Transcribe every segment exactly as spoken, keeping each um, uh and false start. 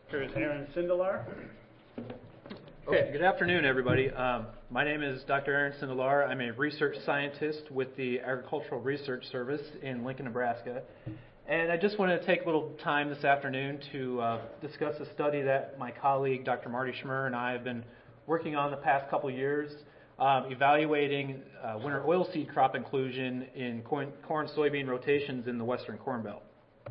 Doctor Aaron Sindelar. Okay, good afternoon, everybody. Um, my name is Doctor Aaron Sindelar. I'm a research scientist with the Agricultural Research Service in Lincoln, Nebraska. And I just wanted to take a little time this afternoon to uh, discuss a study that my colleague, Doctor Marty Schmer, and I have been working on the past couple years, um, evaluating uh, winter oilseed crop inclusion in corn, corn soybean rotations in the Western Corn Belt.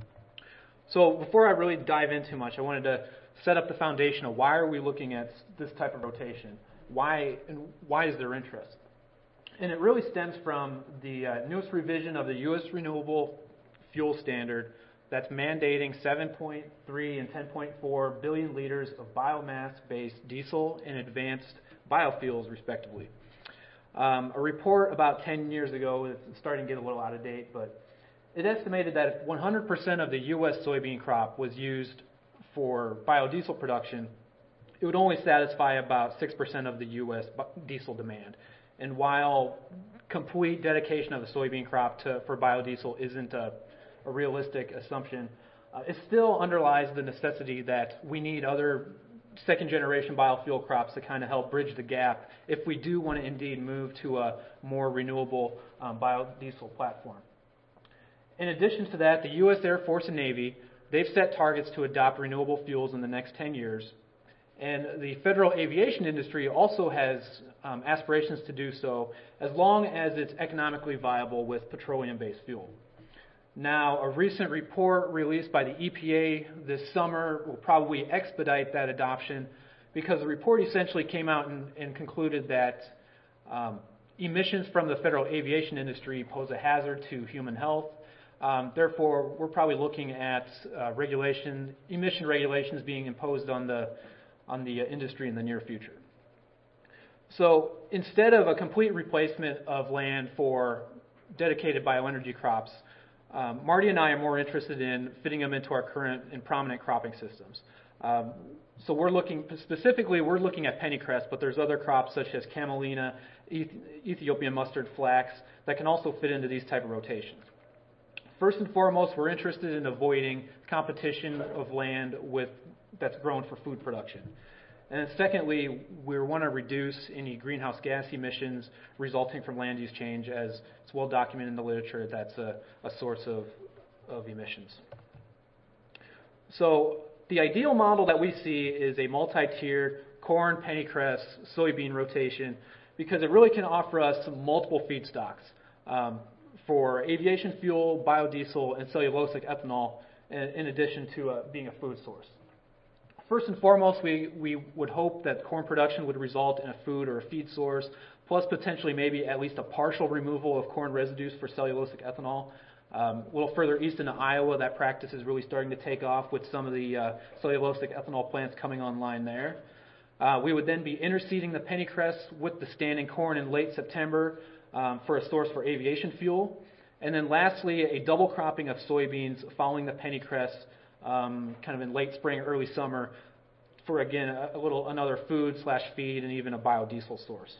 So before I really dive in too much, I wanted to set up the foundation of why are we looking at this type of rotation? Why and why is there interest? And it really stems from the uh, newest revision of the U S Renewable Fuel Standard that's mandating seven point three and ten point four billion liters of biomass-based diesel and advanced biofuels, respectively. Um, a report about ten years ago, it's starting to get a little out of date, but it estimated that if one hundred percent of the U S soybean crop was used for biodiesel production, it would only satisfy about six percent of the U S diesel demand. And while complete dedication of the soybean crop to, for biodiesel isn't a, a realistic assumption, uh, it still underlies the necessity that we need other second-generation biofuel crops to kind of help bridge the gap if we do want to indeed move to a more renewable um, biodiesel platform. In addition to that, the U S Air Force and Navy, they've set targets to adopt renewable fuels in the next ten years. And the federal aviation industry also has um, aspirations to do so as long as it's economically viable with petroleum-based fuel. Now, a recent report released by the E P A this summer will probably expedite that adoption because the report essentially came out and, and concluded that um, emissions from the federal aviation industry pose a hazard to human health. Um, therefore, we're probably looking at uh, regulation, emission regulations being imposed on the on the uh, industry in the near future. So, instead of a complete replacement of land for dedicated bioenergy crops, um, Marty and I are more interested in fitting them into our current and prominent cropping systems. Um, so, we're looking specifically, we're looking at pennycress, but there's other crops such as camelina, Ethiopian mustard, flax that can also fit into these type of rotations. First and foremost, we're interested in avoiding competition of land with that's grown for food production. And then secondly, we want to reduce any greenhouse gas emissions resulting from land use change, as it's well documented in the literature that's a, a source of, of emissions. So the ideal model that we see is a multi-tiered corn, pennycress, soybean rotation because it really can offer us multiple feedstocks. Um, for aviation fuel, biodiesel, and cellulosic ethanol, in, in addition to uh, being a food source. First and foremost, we, we would hope that corn production would result in a food or a feed source, plus potentially maybe at least a partial removal of corn residues for cellulosic ethanol. Um, a little further east into Iowa, that practice is really starting to take off with some of the uh, cellulosic ethanol plants coming online there. Uh, we would then be interseeding the pennycress with the standing corn in late September, Um, for a source for aviation fuel. And then lastly, a double cropping of soybeans following the pennycress um, kind of in late spring, early summer for, again, a, a little another food slash feed and even a biodiesel source.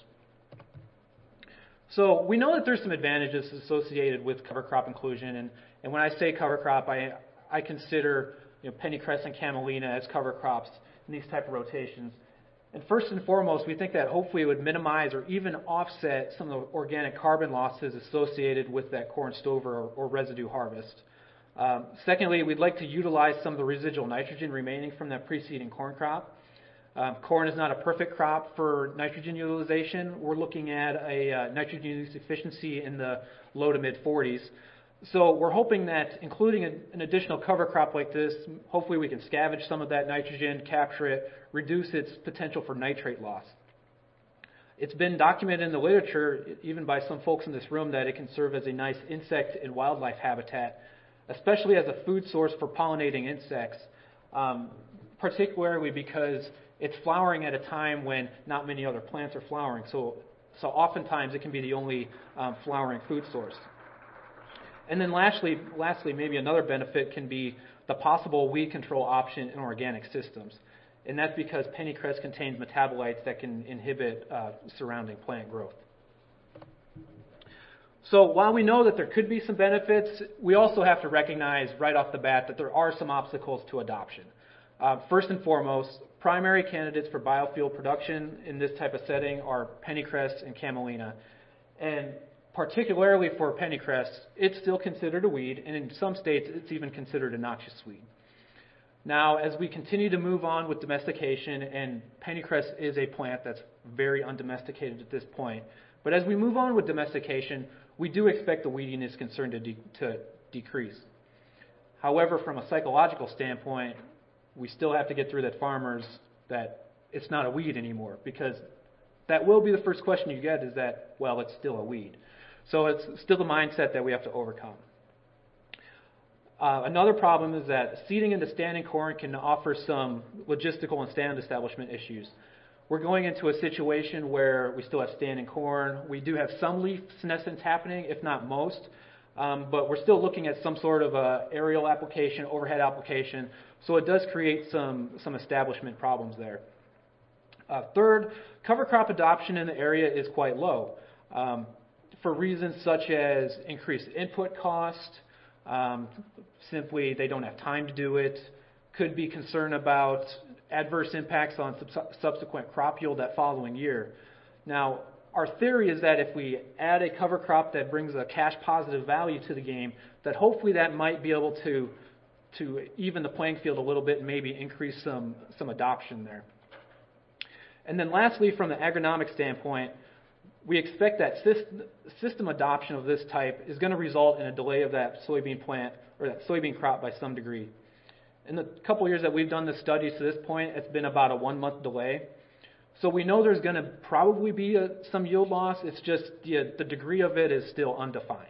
So we know that there's some advantages associated with cover crop inclusion. And, and when I say cover crop, I, I consider you know, pennycress and camelina as cover crops in these type of rotations. And first and foremost, we think that hopefully it would minimize or even offset some of the organic carbon losses associated with that corn stover or, or residue harvest. Um, secondly, we'd like to utilize some of the residual nitrogen remaining from that preceding corn crop. Um, corn is not a perfect crop for nitrogen utilization. We're looking at a uh, nitrogen use efficiency in the low to mid forties. So we're hoping that including a, an additional cover crop like this, hopefully we can scavenge some of that nitrogen, capture it, reduce its potential for nitrate loss. It's been documented in the literature, even by some folks in this room, that it can serve as a nice insect and wildlife habitat, especially as a food source for pollinating insects, um, particularly because it's flowering at a time when not many other plants are flowering. So, so oftentimes it can be the only um, flowering food source. And then lastly, lastly, maybe another benefit can be the possible weed control option in organic systems. And that's because pennycress contains metabolites that can inhibit uh, surrounding plant growth. So while we know that there could be some benefits, we also have to recognize right off the bat that there are some obstacles to adoption. Uh, first and foremost, primary candidates for biofuel production in this type of setting are pennycress and camelina. And particularly for pennycress, it's still considered a weed, and in some states it's even considered a noxious weed. Now, as we continue to move on with domestication, and pennycress is a plant that's very undomesticated at this point, but as we move on with domestication, we do expect the weediness concern to, de- to decrease. However, from a psychological standpoint, we still have to get through that farmers that it's not a weed anymore, because that will be the first question you get is that, well, it's still a weed. So it's still the mindset that we have to overcome. Uh, another problem is that seeding into standing corn can offer some logistical and stand establishment issues. We're going into a situation where we still have standing corn. We do have some leaf senescence happening, if not most, um, but we're still looking at some sort of a aerial application, overhead application, so it does create some, some establishment problems there. Uh, third, cover crop adoption in the area is quite low um, for reasons such as increased input cost, um, simply they don't have time to do it, could be concern about adverse impacts on sub- subsequent crop yield that following year. Now, our theory is that if we add a cover crop that brings a cash positive value to the game, that hopefully that might be able to, to even the playing field a little bit and maybe increase some, some adoption there. And then lastly, from the agronomic standpoint, we expect that system adoption of this type is going to result in a delay of that soybean plant or that soybean crop by some degree. In the couple years that we've done the studies to this point, it's been about a one-month delay. So we know there's going to probably be a, some yield loss. It's just the, the degree of it is still undefined.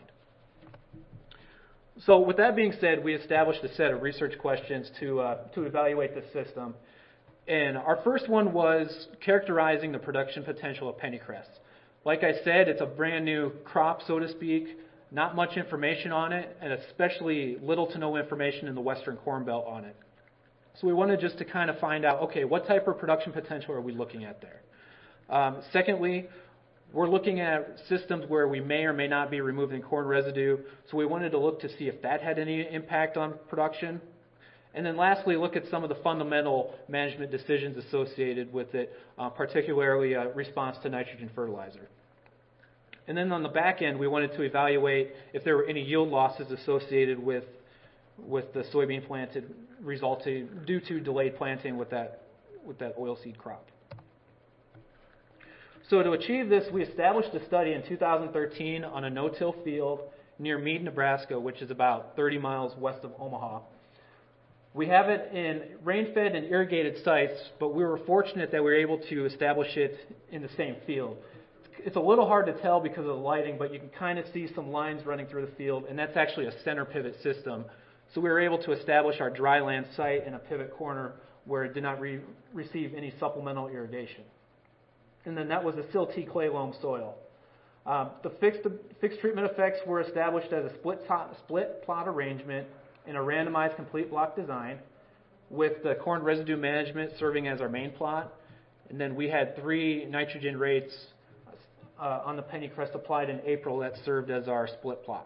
So with that being said, we established a set of research questions to, uh, to evaluate the system. And our first one was characterizing the production potential of pennycress. Like I said, it's a brand new crop, so to speak, not much information on it, and especially little to no information in the Western Corn Belt on it. So we wanted just to kind of find out, okay, what type of production potential are we looking at there? Um, secondly, we're looking at systems where we may or may not be removing corn residue, so we wanted to look to see if that had any impact on production. And then lastly, look at some of the fundamental management decisions associated with it, uh, particularly uh, response to nitrogen fertilizer. And then on the back end, we wanted to evaluate if there were any yield losses associated with, with the soybean planted resulting due to delayed planting with that, with that oilseed crop. So to achieve this, we established a study in two thousand thirteen on a no-till field near Meade, Nebraska, which is about thirty miles west of Omaha. We have it in rain-fed and irrigated sites, but we were fortunate that we were able to establish it in the same field. It's a little hard to tell because of the lighting, but you can kind of see some lines running through the field, and that's actually a center pivot system. So we were able to establish our dry land site in a pivot corner where it did not re- receive any supplemental irrigation. And then that was a silty clay loam soil. Um, the fixed, fixed treatment effects were established as a split, top, split plot arrangement in a randomized complete block design with the corn residue management serving as our main plot. And then we had three nitrogen rates uh, on the pennycress applied in April that served as our split plot.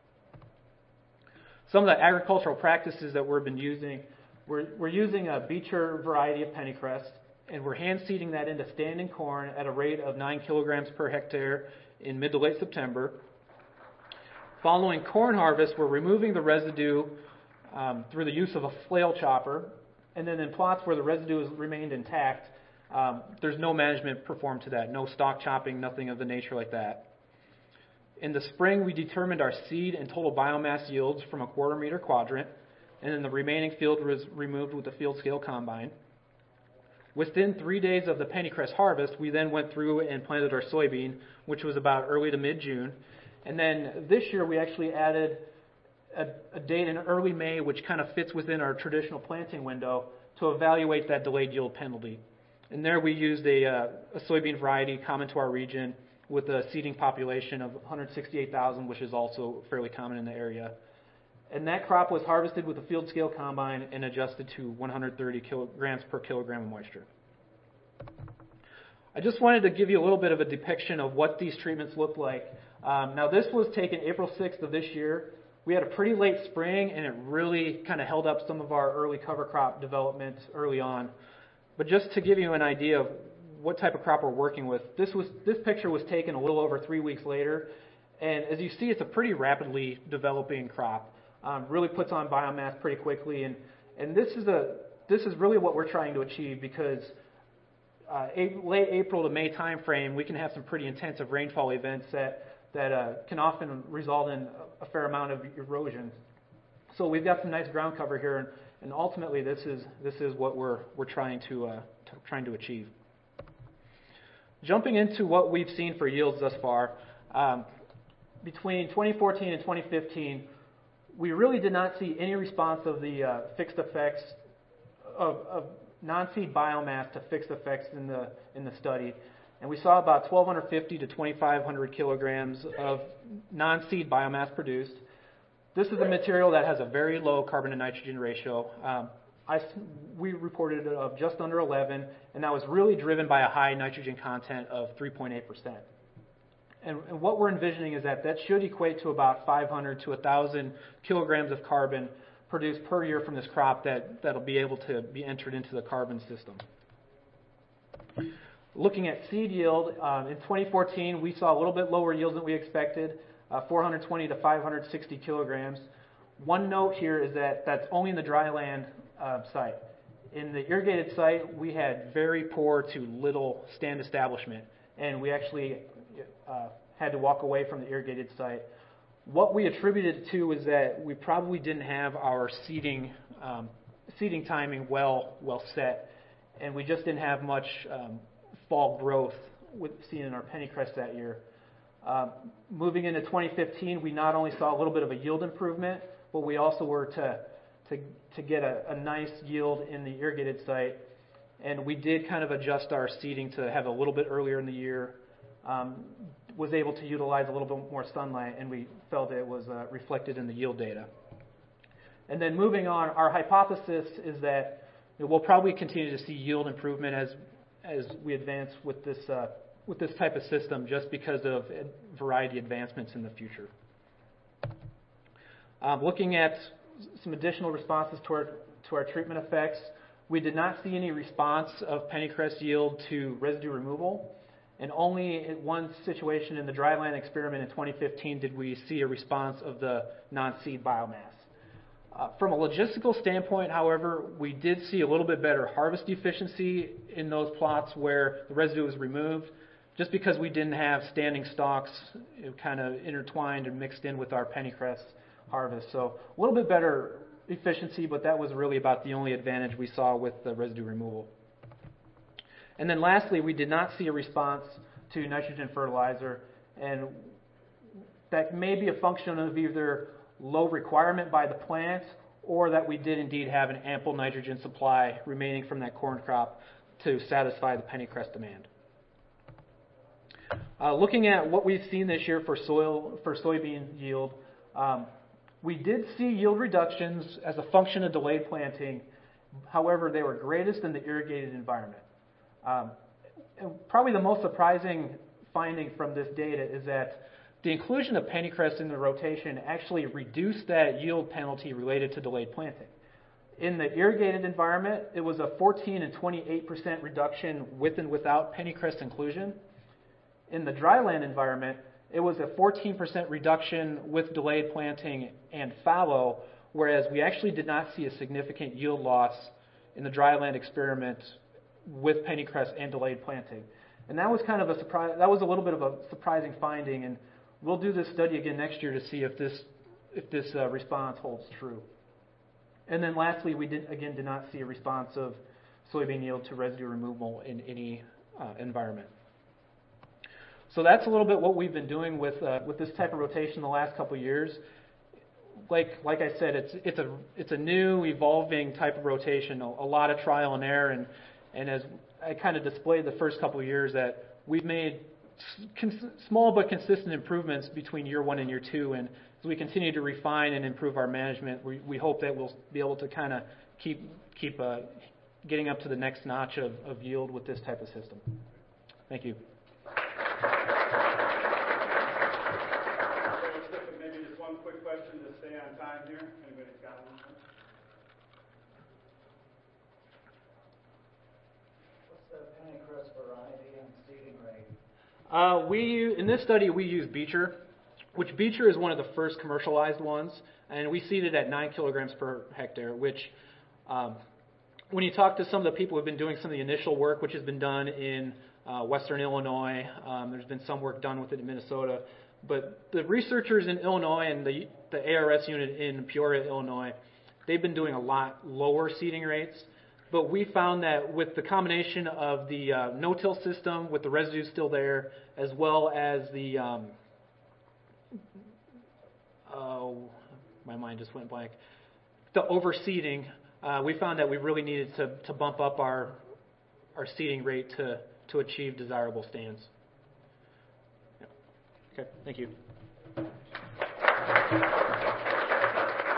Some of the agricultural practices that we've been using, we're, we're using a Beecher variety of pennycress, and we're hand seeding that into standing corn at a rate of nine kilograms per hectare in mid to late September. Following corn harvest, we're removing the residue um, through the use of a flail chopper, and then in plots where the residue has remained intact, um, there's no management performed to that, no stalk chopping, nothing of the nature like that. In the spring, we determined our seed and total biomass yields from a quarter meter quadrant, and then the remaining field was removed with a field scale combine. Within three days of the pennycress harvest, we then went through and planted our soybean, which was about early to mid-June. And then this year we actually added a, a date in early May, which kind of fits within our traditional planting window, to evaluate that delayed yield penalty. And there we used a, uh, a soybean variety common to our region with a seeding population of one hundred sixty-eight thousand, which is also fairly common in the area. And that crop was harvested with a field scale combine and adjusted to one hundred thirty kilograms per kilogram of moisture. I just wanted to give you a little bit of a depiction of what these treatments look like. Um, now this was taken April sixth of this year. we had a pretty late spring, and it really kind of held up some of our early cover crop development early on. But just to give you an idea of what type of crop we're working with, this was this picture was taken a little over three weeks later, and as you see, it's a pretty rapidly developing crop. Um, really puts on biomass pretty quickly, and and this is a this is really what we're trying to achieve, because uh, a, late April to May timeframe, we can have some pretty intensive rainfall events that that uh, can often result in a fair amount of erosion. So we've got some nice ground cover here, and, and ultimately this is this is what we're we're trying to, uh, to trying to achieve. Jumping into what we've seen for yields thus far, um, between twenty fourteen and twenty fifteen, we really did not see any response of the uh, fixed effects of, of non-seed biomass to fixed effects in the in the study. And we saw about twelve fifty to twenty-five hundred kilograms of non-seed biomass produced. This is a material that has a very low carbon to nitrogen ratio. Um, I, we reported it of just under eleven, and that was really driven by a high nitrogen content of three point eight percent. And, and what we're envisioning is that that should equate to about five hundred to one thousand kilograms of carbon produced per year from this crop that, that'll be able to be entered into the carbon system. Looking at seed yield, um, in twenty fourteen, we saw a little bit lower yields than we expected, uh, four hundred twenty to five hundred sixty kilograms. One note here is that that's only in the dry land uh, site. In the irrigated site, we had very poor to little stand establishment, and we actually uh, had to walk away from the irrigated site. What we attributed it to is that we probably didn't have our seeding um, seeding timing well well set, and we just didn't have much um, fall growth with seen in our pennycress that year. Um, moving into twenty fifteen, we not only saw a little bit of a yield improvement, but we also were to to, to get a, a nice yield in the irrigated site, and we did kind of adjust our seeding to have a little bit earlier in the year. Um, was able to utilize a little bit more sunlight, and we felt it was uh, reflected in the yield data. And then moving on, our hypothesis is that you know, we'll probably continue to see yield improvement as as we advance with this uh, with this type of system, just because of variety advancements in the future. Um, looking at some additional responses to our to our treatment effects, we did not see any response of pennycress yield to residue removal. And only in one situation in the dryland experiment in twenty fifteen did we see a response of the non-seed biomass. Uh, from a logistical standpoint, however, we did see a little bit better harvest efficiency in those plots where the residue was removed, just because we didn't have standing stalks kind of intertwined and mixed in with our pennycress harvest. So a little bit better efficiency, but that was really about the only advantage we saw with the residue removal. And then lastly, we did not see a response to nitrogen fertilizer, and that may be a function of either low requirement by the plant or that we did indeed have an ample nitrogen supply remaining from that corn crop to satisfy the pennycress demand. Uh, looking at what we've seen this year for soil for soybean yield, um, we did see yield reductions as a function of delayed planting. However, they were greatest in the irrigated environment. Um, probably the most surprising finding from this data is that the inclusion of pennycress in the rotation actually reduced that yield penalty related to delayed planting. In the irrigated environment, it was a fourteen and twenty-eight percent reduction with and without pennycress inclusion. In the dryland environment, it was a fourteen percent reduction with delayed planting and fallow, whereas we actually did not see a significant yield loss in the dryland experiment with pennycress and delayed planting. And that was kind of a surprise, that was a little bit of a surprising finding, and we'll do this study again next year to see if this if this uh, response holds true. And then lastly, we did again did not see a response of soybean yield to residue removal in any uh, environment. So that's a little bit what we've been doing with uh, with this type of rotation the last couple of years. Like like I said, it's it's a it's a new evolving type of rotation, a, a lot of trial and error, and and as I kind of displayed the first couple of years, that we've made cons- small but consistent improvements between year one and year two, and as we continue to refine and improve our management, we, we hope that we'll be able to kind of keep keep uh, getting up to the next notch of, of yield with this type of system. Thank you. Maybe just one quick question to stay on variety in seeding rate? Uh, we in this study we use Beecher, which Beecher is one of the first commercialized ones, and we seeded at nine kilograms per hectare. Which, um, when you talk to some of the people who've been doing some of the initial work, which has been done in uh, Western Illinois, um, there's been some work done with it in Minnesota, but the researchers in Illinois and the the A R S unit in Peoria, Illinois, they've been doing a lot lower seeding rates. But we found that with the combination of the uh, no-till system, with the residue still there, as well as the, um, oh, my mind just went blank, the overseeding, uh, we found that we really needed to, to bump up our our seeding rate to, to achieve desirable stands. Yeah. Okay, thank you.